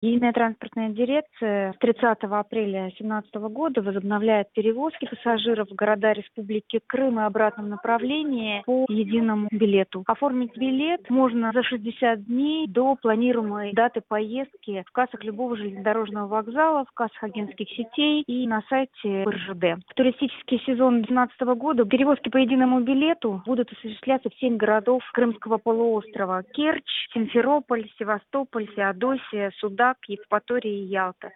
Единая транспортная дирекция с 30 апреля 2017 года возобновляет перевозки пассажиров в города Республики Крым и обратном направлении по единому билету. Оформить билет можно за 60 дней до планируемой даты поездки в кассах любого железнодорожного вокзала, в кассах агентских сетей и на сайте РЖД. В туристический сезон 2012 года перевозки по единому билету будут осуществляться в 7 городов Крымского полуострова: Керчь, Симферополь, Севастополь, Феодосия, Судак, Евпатория и Ялта.